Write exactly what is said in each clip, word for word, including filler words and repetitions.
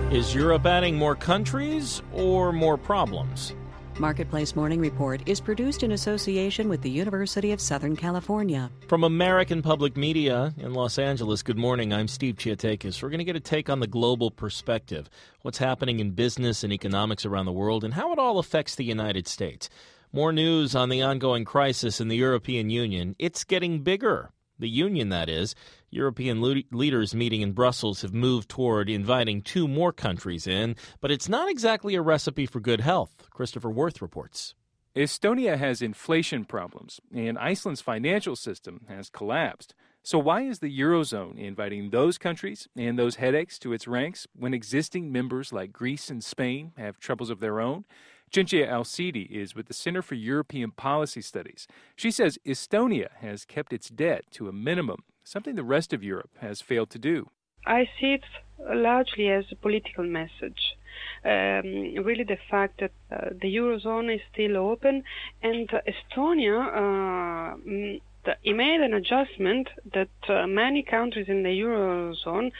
Is Europe adding more countries or more problems? Marketplace Morning Report is produced in association with the University of Southern California. From American Public Media in Los Angeles, good morning. I'm Steve Chiatakis. We're going to get a take on the global perspective, what's happening in business and economics around the world, and how it all affects the United States. More news on the ongoing crisis in the European Union. It's getting bigger. The union, that is. European le- leaders meeting in Brussels have moved toward inviting two more countries in, but it's not exactly a recipe for good health. Christopher Worth reports. Estonia has inflation problems, and Iceland's financial system has collapsed. So why is the Eurozone inviting those countries and those headaches to its ranks when existing members like Greece and Spain have troubles of their own? Cinzia Alcidi is with the Center for European Policy Studies. She says Estonia has kept its debt to a minimum, something the rest of Europe has failed to do. I see it largely as a political message. Um, really the fact that uh, the Eurozone is still open, and uh, Estonia uh, it made an adjustment that uh, many countries in the Eurozone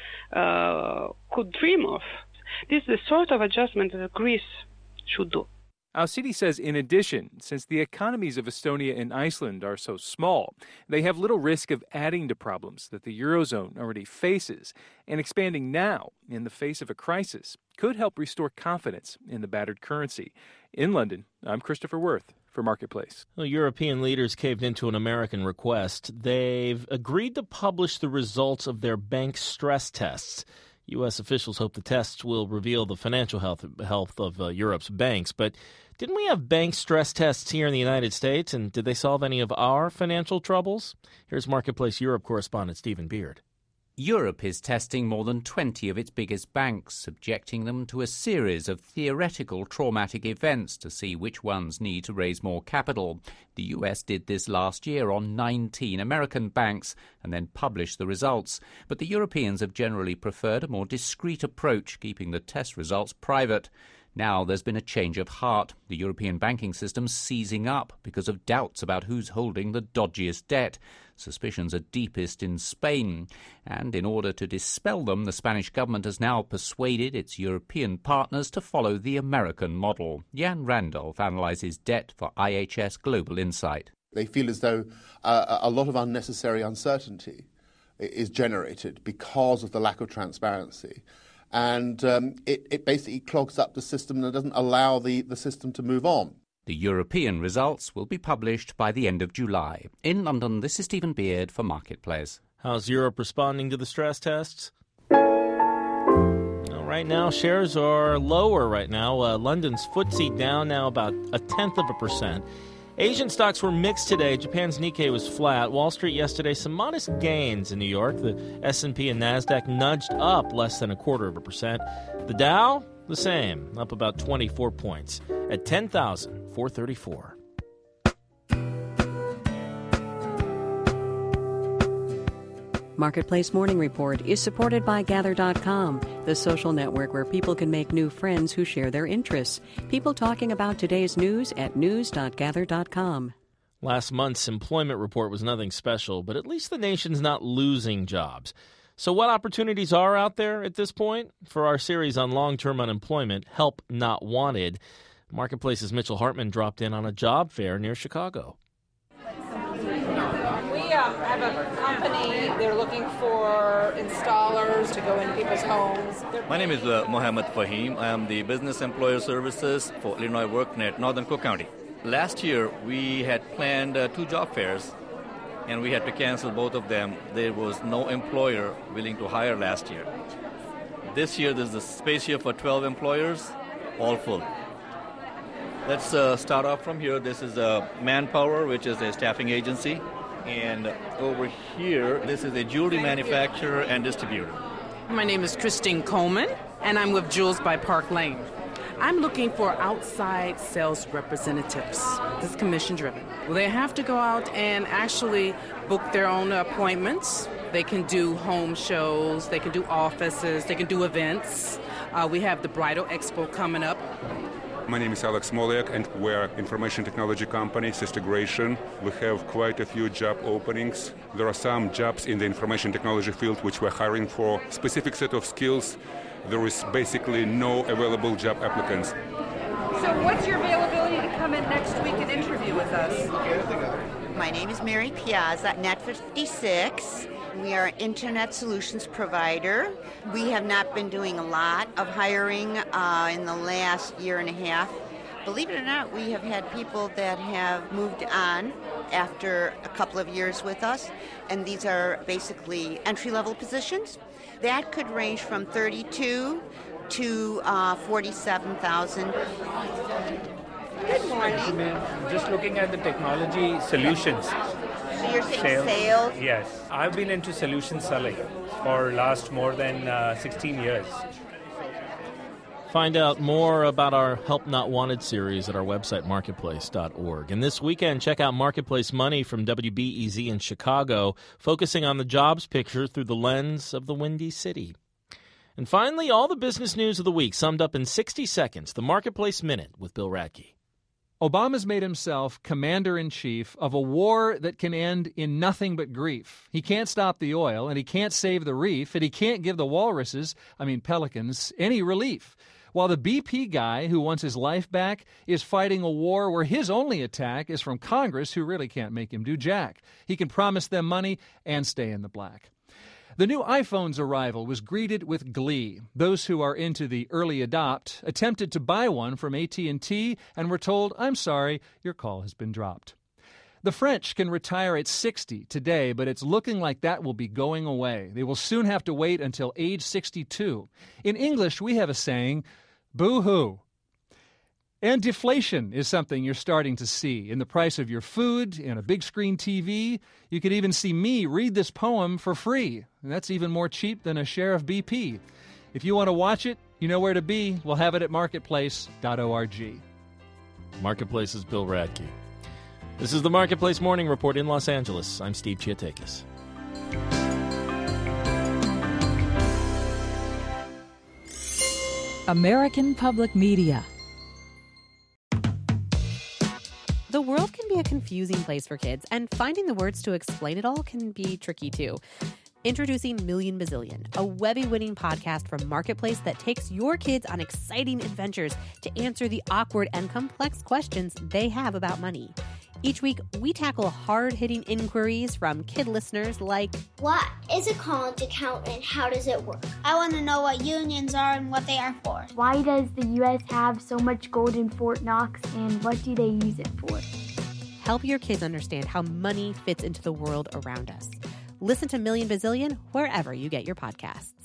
uh, could dream of. This is the sort of adjustment that Greece should do. Alcidi says, in addition, since the economies of Estonia and Iceland are so small, they have little risk of adding to problems that the Eurozone already faces, and expanding now in the face of a crisis could help restore confidence in the battered currency. In London, I'm Christopher Worth for Marketplace. Well, European leaders caved into an American request. They've agreed to publish the results of their bank stress tests. U S officials hope the tests will reveal the financial health health of uh, Europe's banks. But didn't we have bank stress tests here in the United States, and did they solve any of our financial troubles? Here's Marketplace Europe correspondent Stephen Beard. Europe is testing more than twenty of its biggest banks, subjecting them to a series of theoretical traumatic events to see which ones need to raise more capital. The U S did this last year on nineteen American banks and then published the results. But the Europeans have generally preferred a more discreet approach, keeping the test results private. Now there's been a change of heart. The European banking system's seizing up because of doubts about who's holding the dodgiest debt. Suspicions are deepest in Spain. And in order to dispel them, the Spanish government has now persuaded its European partners to follow the American model. Jan Randolph analyses debt for I H S Global Insight. They feel as though uh, a lot of unnecessary uncertainty is generated because of the lack of transparency. And um, it, it basically clogs up the system and doesn't allow the, the system to move on. The European results will be published by the end of July. In London, this is Stephen Beard for Marketplace. How's Europe responding to the stress tests? Well, right now, shares are lower right now. Uh, London's F T S E down now about a tenth of a percent. Asian stocks were mixed today. Japan's Nikkei was flat. Wall Street yesterday, some modest gains in New York. The S and P and NASDAQ nudged up less than a quarter of a percent. The Dow, the same, up about twenty-four points at ten thousand four hundred thirty-four. Marketplace Morning Report is supported by Gather dot com, the social network where people can make new friends who share their interests. People talking about today's news at news dot gather dot com. Last month's employment report was nothing special, but at least the nation's not losing jobs. So what opportunities are out there at this point? For our series on long-term unemployment, Help Not Wanted, Marketplace's Mitchell Hartman dropped in on a job fair near Chicago. We um, have a company. They're looking for installers to go into people's homes. My name is uh, Mohammed Fahim. I am the Business Employer Services for Illinois WorkNet, Northern Cook County. Last year, we had planned uh, two job fairs, and we had to cancel both of them. There was no employer willing to hire last year. This year, there's a space here for twelve employers, all full. Let's uh, start off from here. This is uh, Manpower, which is a staffing agency. And over here, this is a jewelry manufacturer and distributor. My name is Christine Coleman, and I'm with Jewels by Park Lane. I'm looking for outside sales representatives. This is commission-driven. Well, they have to go out and actually book their own appointments. They can do home shows, they can do offices, they can do events. Uh, we have the Bridal Expo coming up. My name is Alex Smoliak, and we're an information technology company, Sistegration. We have quite a few job openings. There are some jobs in the information technology field which we're hiring for specific set of skills, there is basically no available job applicants. So what's your availability to come in next week and interview with us? My name is Mary Piazza, Net fifty-six. We are an internet solutions provider. We have not been doing a lot of hiring uh, in the last year and a half. Believe it or not, we have had people that have moved on after a couple of years with us, and these are basically entry-level positions. That could range from thirty-two to uh, forty-seven thousand. Good morning. Just looking at the technology solutions. So you're saying sales? sales? Yes. I've been into solution selling for last more than uh, sixteen years. Find out more about our Help Not Wanted series at our website, marketplace dot org. And this weekend, check out Marketplace Money from W B E Z in Chicago, focusing on the jobs picture through the lens of the Windy City. And finally, all the business news of the week summed up in sixty seconds, the Marketplace Minute with Bill Radke. Obama's made himself commander-in-chief of a war that can end in nothing but grief. He can't stop the oil, and he can't save the reef, and he can't give the walruses, I mean pelicans, any relief. While the B P guy who wants his life back is fighting a war where his only attack is from Congress, who really can't make him do jack. He can promise them money and stay in the black. The new iPhone's arrival was greeted with glee. Those who are into the early adopt attempted to buy one from A T and T and were told, "I'm sorry, your call has been dropped." The French can retire at sixty today, but it's looking like that will be going away. They will soon have to wait until age sixty-two. In English, we have a saying, boo-hoo. And deflation is something you're starting to see in the price of your food, in a big screen T V. You could even see me read this poem for free. And that's even more cheap than a share of B P. If you want to watch it, you know where to be. We'll have it at marketplace dot org. Marketplace's Bill Radke. This is the Marketplace Morning Report in Los Angeles. I'm Steve Chiatakis. American Public Media. The world can be a confusing place for kids, and finding the words to explain it all can be tricky too. Introducing Million Bazillion, a Webby-winning podcast from Marketplace that takes your kids on exciting adventures to answer the awkward and complex questions they have about money. Each week, we tackle hard-hitting inquiries from kid listeners like, what is a college account and how does it work? I want to know what unions are and what they are for. Why does the U S have so much gold in Fort Knox and what do they use it for? Help your kids understand how money fits into the world around us. Listen to Million Bazillion wherever you get your podcasts.